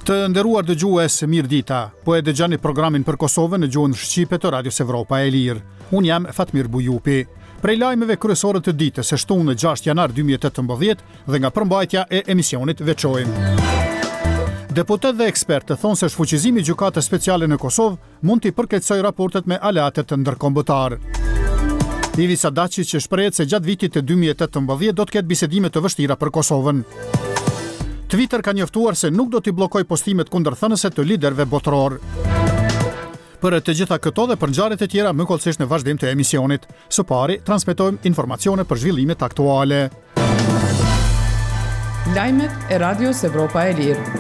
Të nderuar dëgjues, mirëdita. Po e dëgjoni programin për Kosovën në gjuhën shqipe të Radios Evropa e Lirë. Unë jam Fatmir Bujupi. Prej lajmeve kryesore të ditës së shtunë 6 janar 2018 dhe nga përmbajtja e emisionit veçojmë. Deputet dhe ekspertë thonë se shfuqizimi i gjykatës speciale në Kosovë mund t'i përkeçojë raportet me aleatet ndërkombëtar. Ivica Dačić shprehet se gjatë vitit të 2018 do të ketë bisedime të vështira për Kosovën. Twitter ka njoftuar se nuk do t'i bllokoj postimet kundërthënëse të liderëve botror. Për të gjitha këto dhe për ngjarjet e tjera më kollësisht në vazhdim të emisionit. Së pari, transmetojmë informacione për zhvillimet aktuale. Lajmet e Radios Evropa e Lirë.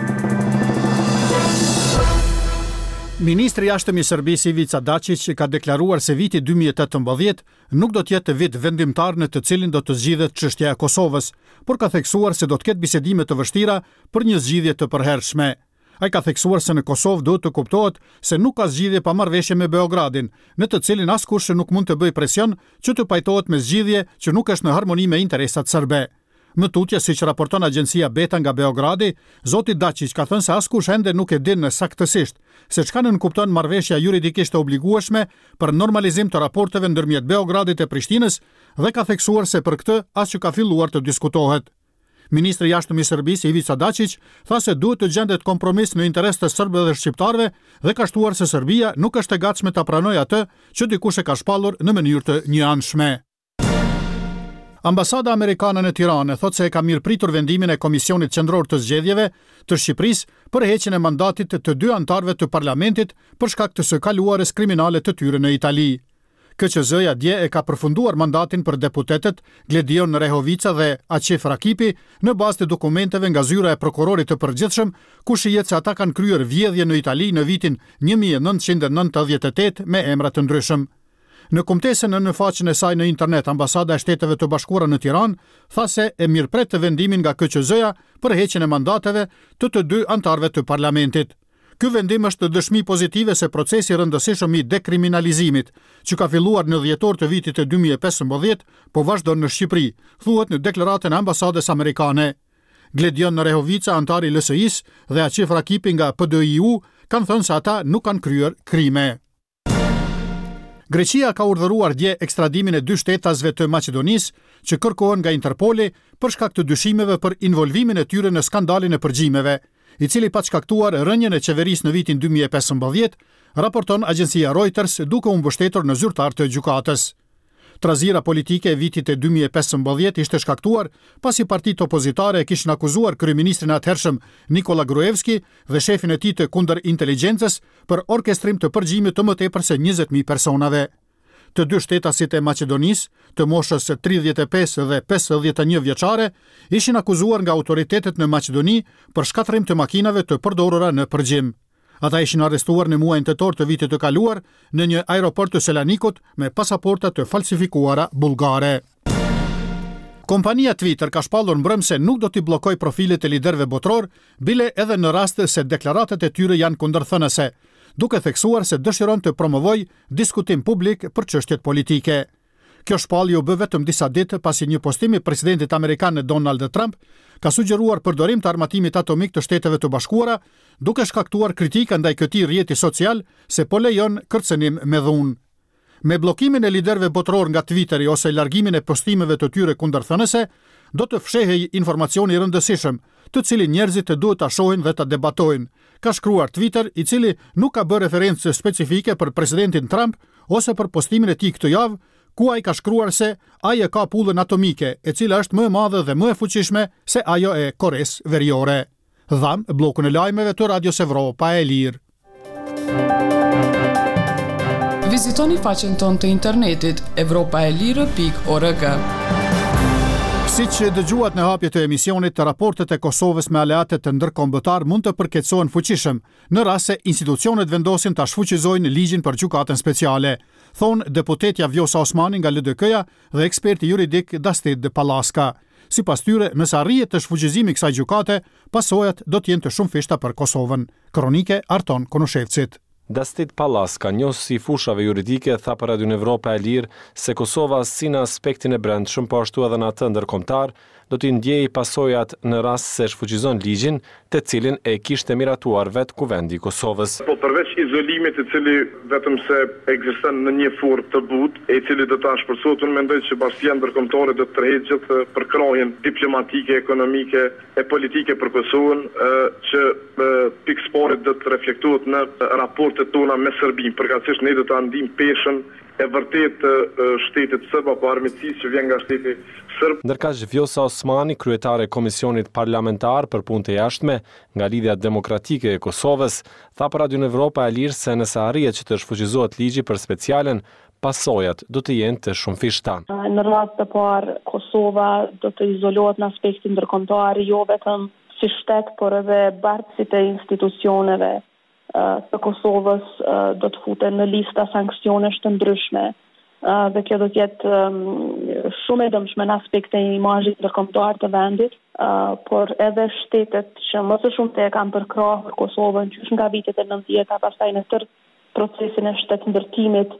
Ministri i jashtëm i Serbisë Ivica Dačić ka deklaruar se viti 2018 nuk do të jetë vit vendimtar në të cilin do të zgjidhet çështja e Kosovës, por ka theksuar se do të ketë bisedime të vështira për një zgjidhje të përhershme. Ai ka theksuar se në Kosovë duhet të kuptohet se nuk ka zgjidhje pa marrëveshje me Beogradin, në të cilin askush nuk mund të bëjë presion që të pajtohet me zgjidhje që nuk është në harmoni me interesat serbe. Më tutje, siç raporton agjencia Beta nga Beogradi, zoti Dačić ka thënë se askush ende nuk e din saktësisht se çka nënkupton marrëveshja juridikisht e obligueshme për normalizim të raporteve ndërmjet Beogradit e Prishtinës dhe ka theksuar se për këtë as që ka filluar të diskutohet. Ministri i jashtëm i Serbisë Ivica Dačić tha se duhet të gjendet kompromis në interes të serbëve dhe shqiptarëve dhe ka shtuar se Serbia nuk është e gatshme ta pranojë atë që dikush e ka shpallur në mënyrë të njëanshme. Ambasada amerikane në Tiranë thotë se e ka mirëpritur vendimin e Komisionit Qendror të Zgjedhjeve të Shqipërisë për heqjen e mandatit të 2 anëtarëve të parlamentit për shkak të së kaluarës kriminale të tyre në Itali. KQZ-ja dje e ka përfunduar mandatin për deputetët Gledion Rehovica dhe Acef Rakipi në bazë të dokumenteve nga zyra e prokurorit të përgjithshëm, ku shihet se ata kanë kryer vjedhje në Itali në vitin 1998 me emra të ndryshëm. Në kumtesën në faqen e saj në internet, Ambasada e Shteteve të Bashkuara në Tiranë tha se e mirëpret të vendimin nga KQZ-ja për heqjen e mandateve të 2 anëtarëve të parlamentit. Ky vendim është dëshmi pozitive se procesi i rëndësishëm i dekriminalizimit, që ka filluar në dhjetor të vitit të 2015, po vazhdon në Shqipëri, thuhet në deklaratën e ambasadës amerikane. Gledion Rehovica, antari i LSI-s, dhe Acef Rakipi nga PDI-u kanë thënë se ata nuk kanë kryer krime. Greqia ka urdhëruar dje ekstradimin e 2 shtetasve të Maqedonisë që kërkohen nga Interpoli për shkak të dyshimeve për involvimin e tyre në skandalin e përgjimeve, i cili pa shkaktuar rënjen e qeverisë në vitin 2015, raporton agjencia Reuters duke u mbështetur në zyrtar të gjykatës. Trazira politike e vitit e 2015 ishte shkaktuar pasi partitë opozitare e kishin akuzuar kryeministrin e atëhershëm Nikola Gruevski dhe shefin e tij të kundërinteligencës për orkestrim të përgjimit të më tepër se 20.000 personave. Të 2 shtetasit e Maqedonisë, të moshës 35 dhe 51 vjeçare, ishin akuzuar nga autoritetet në Maqedoni për shkatërrim të makinave të përdorura në përgjim. Ata ishin arrestuar në muajin tetor të vitit të kaluar në një aeroport të Selanikut me pasaporta të falsifikuara bullgare. Kompania Twitter ka shpallur mbrëm se nuk do t'i bllokoj profilet e liderëve botror, bile edhe në rast se deklaratat e tyre janë kundërthënëse, duke theksuar se dëshiron të promovojë diskutim publik për çështjet politike. Kjo shpallje u bë vetëm disa ditë pasi një postim i presidentit amerikan Donald Trump ka sugjeruar përdorim të armatimit atomik të Shteteve të Bashkuara, duke shkaktuar kritika ndaj këtij rrjeti social se po lejon kërcënim me dhunë. Me bllokimin e liderëve botror nga Twitteri ose largimin e postimeve të tyre kundërthënëse, do të fshehej informacioni i rëndësishëm, të cilin njerëzit duhet ta shohin dhe ta debatojnë, ka shkruar Twitter, i cili nuk ka bërë referencë specifike për presidentin Trump ose për postimin e tij këtë javë, ku ai ka shkruar se ai e ka pullën atomike, e cila është më e madhe dhe më e fuqishme se ajo e Koresë Veriore. Dham bllokun e lajmeve të Radios Evropa e Lirë. Vizitoni faqen tonë të internetit evropaelire.org. Siç dëgjuat në hapje të emisionit, të raportet e Kosovës me aleatet të ndërkombëtar mund të përkeçohen fuqishëm në rast se institucionet vendosin ta shfuqizojnë ligjin për gjykatën speciale, thonë deputetja Vjosa Osmani nga LDK-ja dhe eksperti juridik Dastid Palaska. Sipas tyre, nëse arrihet të shfuqizimi i kësaj gjykate, pasojat do të jenë të shumëfishta për Kosovën. Kronike Arton Konushevcit. Dastit Pallaska, njohësi i fushave juridike, tha për Radion Evropa e Lirë se Kosova si në aspektin e brendshëm, po ashtu edhe në atë ndërkombëtar, do t'i ndjejë pasojat në rast se shfuqizon ligjin, të cilin e kishte miratuar vetë Kuvendi i Kosovës. Po përveç izolimit i cili vetëm se ekziston në një formë të butë, e cili do ta shpërsohet, unë mendoj që bashkia ndërkombëtare do të tërheqë gjithë përkrahjen diplomatike, ekonomike e politike për Kosovën, që pikësporit do të reflektohet në raportet tona me Serbinë, përkatësisht ne do ta ndijmë peshën e vërtet shtetit sërb apo armiqësisë që vjen nga shteti sërb. Ndërkaq Vjosa Osmani, kryetare e Komisionit Parlamentar për Punë të Jashtme nga Lidhja Demokratike e Kosovës, tha për Radion Evropa e Lirë se nëse arrihet që të shfuqizohet ligji për specialen, pasojat do të jenë të shumëfishta. Në rast të parë, Kosova do të izolohet në aspektin ndërkombëtar, jo vetëm si shtet, por edhe bartësit e institucioneve të Kosovës do të futen në lista sanksionesh të ndryshme dhe kjo do të jetë shumë e dëmshme në aspekte e imazhit ndërkombëtar të vendit, por edhe shtetet që më së shumti e kanë përkrahur Kosovën qysh nga vitet e 90-ta, pastaj në tërë procesin e shtetëndërtimit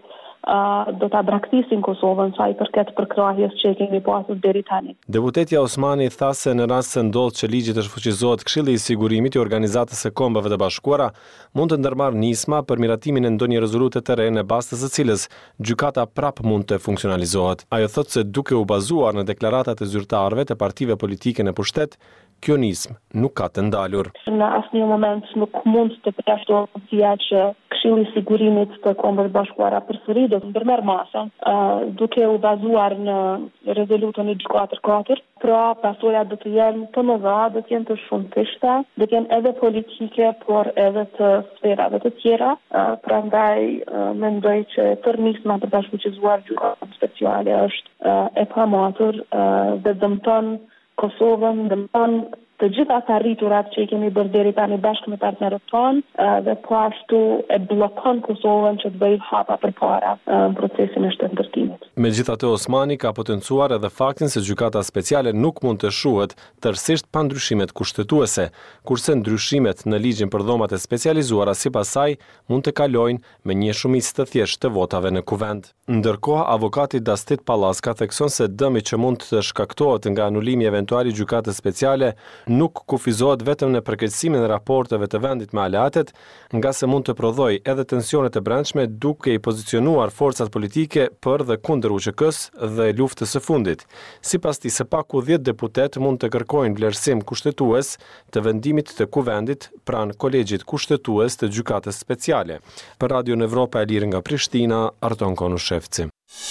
do ta braktisin Kosovën sa i përket përkrahjes që kemi pasur deri tani. Deputetja Osmani tha se në rast se ndodh që ligji të shfuqizohet, Këshilli i Sigurimit i Organizatës së Kombeve të Bashkuara mund të ndërmarrë nisma për miratimin e ndonjë rezolute të re në bazë të së cilës gjykata prap mund të funksionalizohet. Ajo thotë se duke u bazuar në deklaratat e zyrtarëve të partive politike në pushtet, kjo nismë nuk ka të ndalur. Në asnjë moment nuk mund të përjashtohet opcia që Këshilli i Sigurimit të Kombeve të Bashkuara përsëri do të ndërmerr masën, duke u bazuar në rezolutën 244. Pra, pasojat do të jenë të mëdha, do të jenë të shumëfishta, do të jenë edhe politike, por edhe të sferave të tjera. Prandaj mendoj që tërnisma për ta shfuqizuar gjykatën speciale është e pamatur dhe dëmton Kosovën, dëmton të gjitha ata arriturat që i kemi bërë deri tani bashkë me partnerët tonë dhe po ashtu e bllokon Kosovën që të bëjë hapa përpara në procesin e shtetëndërtimit. Megjithatë, Osmani ka potencuar edhe faktin se gjykata speciale nuk mund të shuhet tërësisht pa ndryshimet kushtetuese, kurse ndryshimet në ligjin për dhomat e specializuara sipas saj mund të kalojnë me një shumicë të thjeshtë të votave në kuvend. Ndërkohë, avokati Dastit Pallaska thekson se dëmi që mund të shkaktohet nga anulimi eventual i gjykatës speciale nuk kufizohet vetëm në përkeqësimin e raporteve të vendit me aleatet, nga se mund të prodhojë edhe tensionet e brendshme duke i pozicionuar forcat politike për dhe kundër UÇK-s dhe luftës së fundit. Sipas tij, së paku 10 deputet mund të kërkojnë vlerësim kushtetues të vendimit të kuvendit pranë kolegjit kushtetues të gjykatës speciale. Për Radion Evropa e Lirë nga Prishtina, Arton Konushevci.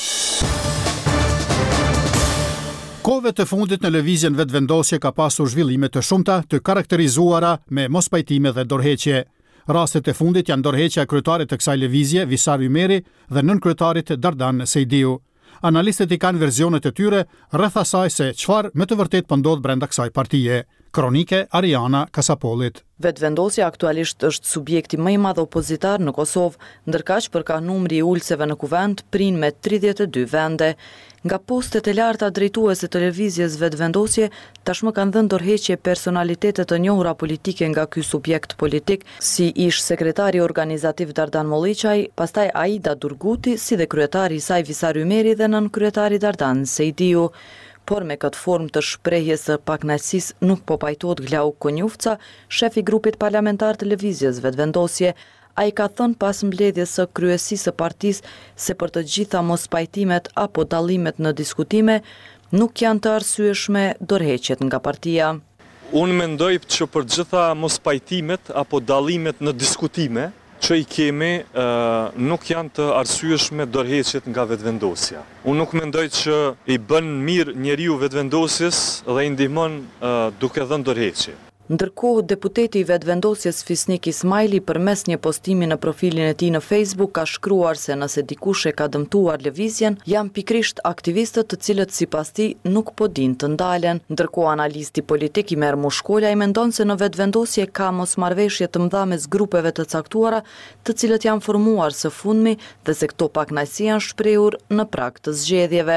Kohëve të fundit në lëvizjen vetëvendosje ka pasur zhvillime të shumta të karakterizuara me mospajtime dhe dorëheqje. Rastet e fundit janë dorëheqja e kryetarit të kësaj lëvizje, Visar Ymeri, dhe nënkryetarit Dardan Sejdiu. Analistët i kanë verzionet e tyre rreth asaj se çfarë me të vërtetë po ndodh brenda kësaj partie. Kronike Ariana Kasapollit. Vetvendosja aktualisht është subjekti më i madh opozitar në Kosovë, ndërkaq përka numri i ulëseve në kuvend prin me 32 vende. Nga postet e larta drejtuese të lëvizjes vetvendosje, tashmë kanë dhënë dorëheqje personalitete të njohura politike nga ky subjekt politik, si ish sekretari organizativ Dardan Molliçaj, pastaj Aida Durguti, si dhe kryetari i saj Visar Ymeri dhe nënkryetari Dardan Sejdiu. Por me këtë formë të shprehjes së pakënaqësisë nuk po pajtohet Glau Konjufca, shefi i grupit parlamentar të lëvizjes vetvendosje. Ai ka thënë pas mbledhjes së kryesisë së partisë se për të gjitha mospajtimet apo dallimet në diskutime nuk janë të arsyeshme dorëheqjet nga partia. Unë mendoj që për gjitha mospajtimet apo dallimet në diskutime që i kemi nuk janë të arsyeshme dorëheqjet nga vetvendosja. Unë nuk mendoj që i bën mirë njeriu vetvendosjes dhe i ndihmon duke dhënë dorëheqje. Ndërkohë, deputeti i vetvendosjes Fisnik Ismaili përmes një postimi në profilin e tij në Facebook ka shkruar se nëse dikush e ka dëmtuar lëvizjen, janë pikrisht aktivistët të cilët sipas tij nuk po dinë të ndalen. Ndërkohë, analisti politik Imer Mushkolaj mendon se në vetvendosje ka mosmarrëveshje të mëdha mes grupeve të caktuara, të cilët janë formuar së fundmi dhe se këto pakënaqësi janë shprehur në prag të zgjedhjeve.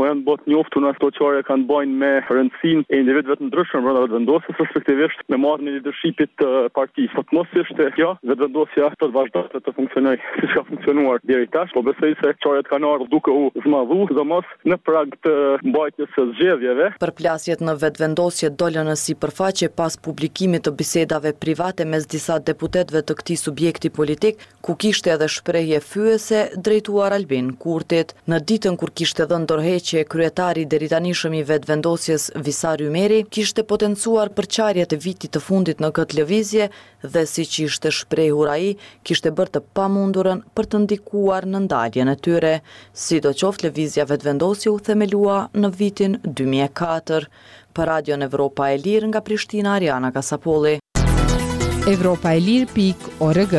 tashmë janë botë njoftuna ato çfarë kanë bajnë me rëndësinë e individëve të ndryshëm brenda vetëvendosjes, respektivisht me marrjen e leadershipit të partisë. Po mos ishte kjo, vetëvendosja do të vazhdonte të funksionojë siç ka funksionuar deri tash, po besoj se çfarët kanë ardhur duke u zmadhu, sidomos në prag të mbajtjes së zgjedhjeve. Përplasjet në vetëvendosje dolën në sipërfaqe pas publikimit të bisedave private mes disa deputetëve të këtij subjekti politik, ku kishte edhe shprehje fyese drejtuar Albin Kurtit. Në ditën kur kishte dhënë dorëheqje kryetari deritanishëm i vetëvendosjes Visar Ymeri, kishte potencuar përçarjet e vitit të fundit në këtë lëvizje dhe siç ishte shprehur ai, kishte bërë të pamundurën për të ndikuar në ndaljen e tyre. Sidoqoftë, lëvizja vetëvendosje u themelua në vitin 2004. Për Radion Evropa e Lirë nga Prishtina, Ariana Kasapolli. Evropaelir.org.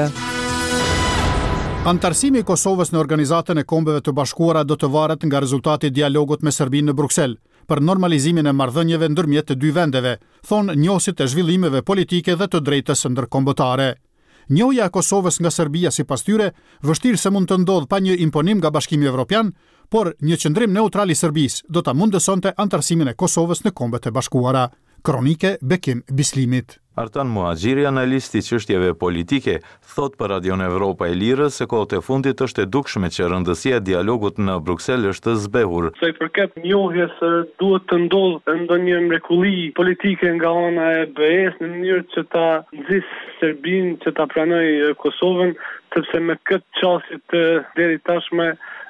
Antarësimi i Kosovës në Organizatën e Kombeve të Bashkuara do të varet nga rezultati i dialogut me Serbinë në Bruksel për normalizimin e marrëdhënieve ndërmjet të dy vendeve, thonë njohësit e zhvillimeve politike dhe të drejtës ndërkombëtare. Njohja e Kosovës nga Serbia sipas tyre vështirë se mund të ndodhë pa një imponim nga Bashkimi Evropian, por një qëndrim neutral i Serbisë do ta mundësonte antarësimin e Kosovës në Kombet e Bashkuara. Kronike Bekim Bislimit. Artan Muhaxhiri, analisti i çështjeve politike, thot për Radion Evropa e Lirë se kohët e fundit është e dukshme që rëndësia e dialogut në Bruksel është zbehur. Sa i përket njohjes, duhet të ndodhë ndonjë mrekulli politike nga ana e BE-s në mënyrë që ta nxjisë Serbinë që ta pranojë Kosovën, sepse me këtë çështje të deri tashme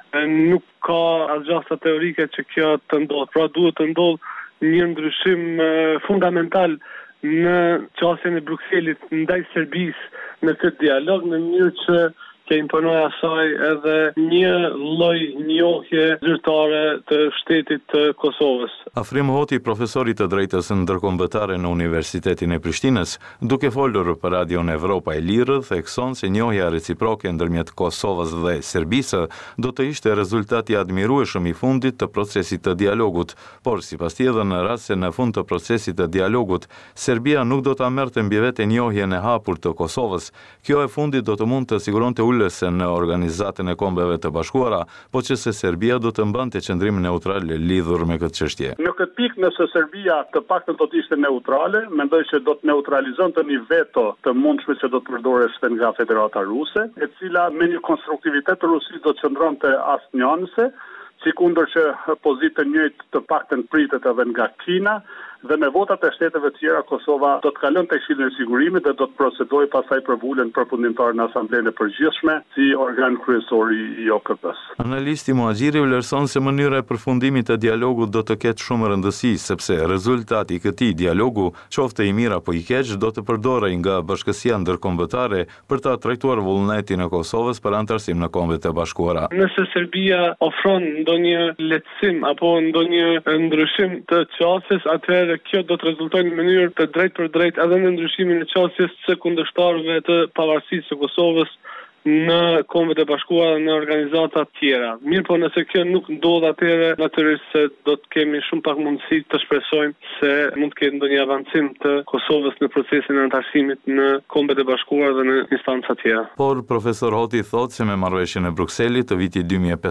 nuk ka asgjë teorike që kjo të ndodhë. Pra duhet të ndodhë një ndryshim fundamental në çështjen e Brukselit ndaj Serbisë në këtë dialog, në mënyrë që të imponoj asaj edhe një lloj njohje zyrtare të shtetit të Kosovës. Afrim Hoti, profesori të drejtës ndërkombëtare në Universitetin e Prishtinës, duke folur për Radion Evropa e Lirë, thekson se njohja reciproke ndërmjet Kosovës dhe Serbisë do të ishte rezultati admirueshëm i fundit të procesit të dialogut, por sipas tij edhe në rast se në fund të procesit të dialogut Serbia nuk do ta merrte mbi vete njohjen e hapur të Kosovës, kjo e fundit do të mund të siguronte ulëse në Organizatën e Kombeve të Bashkuara, po që se Serbia do të mbante qëndrim neutral lidhur me këtë çështje. Në këtë pikë, nëse Serbia të paktën do të ishte neutrale, mendoj që do të neutralizonte një veto të mundshme që do të përdoreste nga Federata Ruse, e cila me një konstruktivitet të Rusisë do të qëndronte asnjëse, sikundër që pozitë njëjtë të paktën pritet edhe nga Kina, dhe me votat e shteteve tjera Kosova do të kalon te Këshilli i Sigurimit dhe do të procedojë pasaj për vulën përfundimtare në Asamblenë e Përgjithshme si organ kryesor i OKB-s. Analisti Muhaxhiri vlerëson se mënyra e përfundimit të dialogut do të ketë shumë rëndësi, sepse rezultati i këtij dialogu, qoftë i mirë apo i keq, do të përdorej nga Bashkësia Ndërkombëtare për ta trajtuar vullnetin e Kosovës për antarësim në Kombet e Bashkuara. Nëse Serbia ofron ndonjë lehtësim apo ndonjë ndryshim të çështjes, atëherë kjo do të rezultojë në mënyrë të drejtë për drejtë edhe në ndryshimin e çështjes së kundërshtarëve të pavarësisë së Kosovës në Kombet e Bashkuara në organizata të tjera. Mirë, po nëse kjo nuk ndodh, atëherë natyrisht se do të kemi shumë pak mundësi të shpresojmë se mund të ketë ndonjë avancim të Kosovës në procesin e antarësimit në Kombet e Bashkuara dhe në instanca të tjera. Por profesor Hoti thot se me marrëveshjen e Brukselit të vitit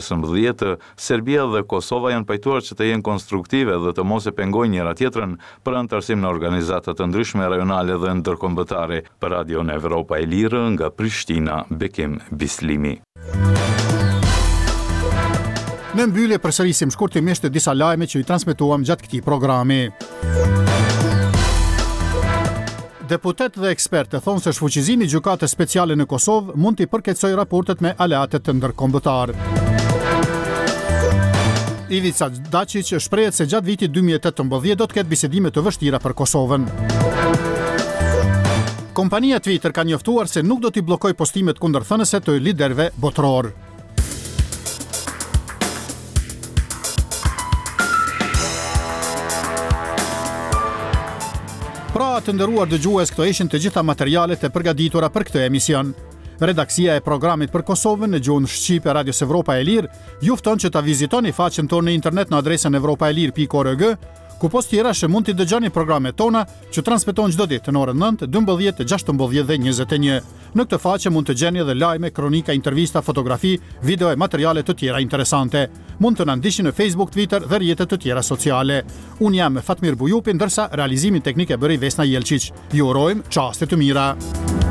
2015, Serbia dhe Kosova janë pajtuar që të jenë konstruktive dhe të mos e pengojnë njëra tjetrën për antarësim në organizata të ndryshme rajonale dhe ndërkombëtare. Për Radion Evropa e Lirë nga Prishtina, Bekim Bislimi. Në mbyllje përsërisim shkurtimisht disa lajme që i transmetuam gjatë këtij programi. Deputet dhe ekspertë thonë se shfuqizimi i gjykatës speciale në Kosovë mund t'i përkeqësojë raportet me aleatet të ndërkombëtar. Ivica Dačić shprehet se gjatë vitit 2018 do të ketë bisedime të vështira për Kosovën. Kompania Twitter ka njoftuar se nuk do t'i bllokojë postimet kundërthënëse të liderëve botëror. Pra të nderuar dëgjues, këto ishin të gjitha materialet e përgatitura për këtë emision. Redaksia e programit për Kosovën në gjuhën shqipe Radios Evropa e Lirë ju fton që ta vizitoni faqen tonë në internet në adresën evropaelir.org, ku post tjera që mund t'i dëgjoni programet tona që transmeton çdo ditë në orën 9, 12, 16 dhe 21. Në këtë faqe mund të gjeni edhe lajme, kronika, intervista, fotografi, video e materiale të tjera interesante. Mund të na ndiqni në Facebook, Twitter dhe rrjetet të tjera sociale. Unë jam Fatmir Bujupi, ndërsa realizimin teknik e bëri Vesna Jelčić. Ju urojmë çaste të mira.